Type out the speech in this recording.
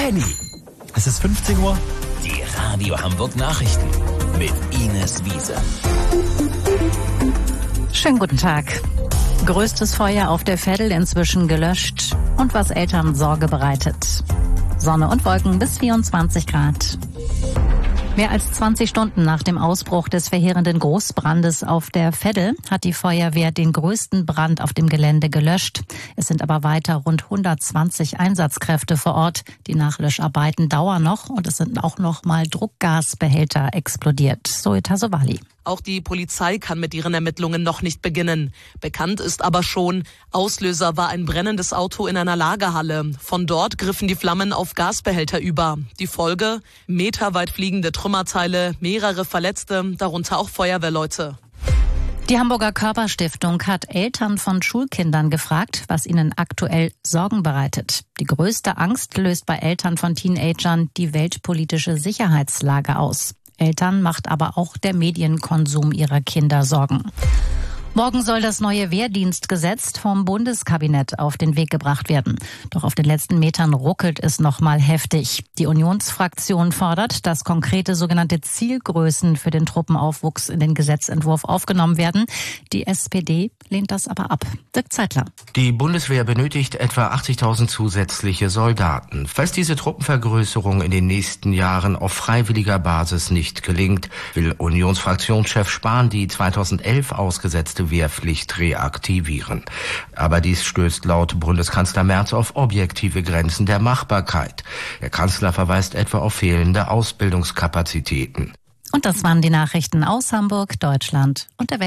Henny, es ist 15 Uhr. Die Radio Hamburg Nachrichten mit Ines Wiese. Schönen guten Tag. Größtes Feuer auf der Veddel inzwischen gelöscht und was Eltern Sorge bereitet. Sonne und Wolken bis 24 Grad. Mehr als 20 Stunden nach dem Ausbruch des verheerenden Großbrandes auf der Veddel hat die Feuerwehr den größten Brand auf dem Gelände gelöscht. Es sind aber weiter rund 120 Einsatzkräfte vor Ort. Die Nachlöscharbeiten dauern noch und es sind auch noch mal Druckgasbehälter explodiert. Zoe Tassovali. Auch die Polizei kann mit ihren Ermittlungen noch nicht beginnen. Bekannt ist aber schon, Auslöser war ein brennendes Auto in einer Lagerhalle. Von dort griffen die Flammen auf Gasbehälter über. Die Folge? Meterweit fliegende Trümmerteile, mehrere Verletzte, darunter auch Feuerwehrleute. Die Hamburger Körperstiftung hat Eltern von Schulkindern gefragt, was ihnen aktuell Sorgen bereitet. Die größte Angst löst bei Eltern von Teenagern die weltpolitische Sicherheitslage aus. Eltern macht aber auch der Medienkonsum ihrer Kinder Sorgen. Morgen soll das neue Wehrdienstgesetz vom Bundeskabinett auf den Weg gebracht werden. Doch auf den letzten Metern ruckelt es noch mal heftig. Die Unionsfraktion fordert, dass konkrete sogenannte Zielgrößen für den Truppenaufwuchs in den Gesetzentwurf aufgenommen werden. Die SPD lehnt das aber ab. Dirk Zeitler. Die Bundeswehr benötigt etwa 80.000 zusätzliche Soldaten. Falls diese Truppenvergrößerung in den nächsten Jahren auf freiwilliger Basis nicht gelingt, will Unionsfraktionschef Spahn die 2011 ausgesetzte Wehrpflicht reaktivieren. Aber dies stößt laut Bundeskanzler Merz auf objektive Grenzen der Machbarkeit. Der Kanzler verweist etwa auf fehlende Ausbildungskapazitäten. Und das waren die Nachrichten aus Hamburg, Deutschland und der Welt.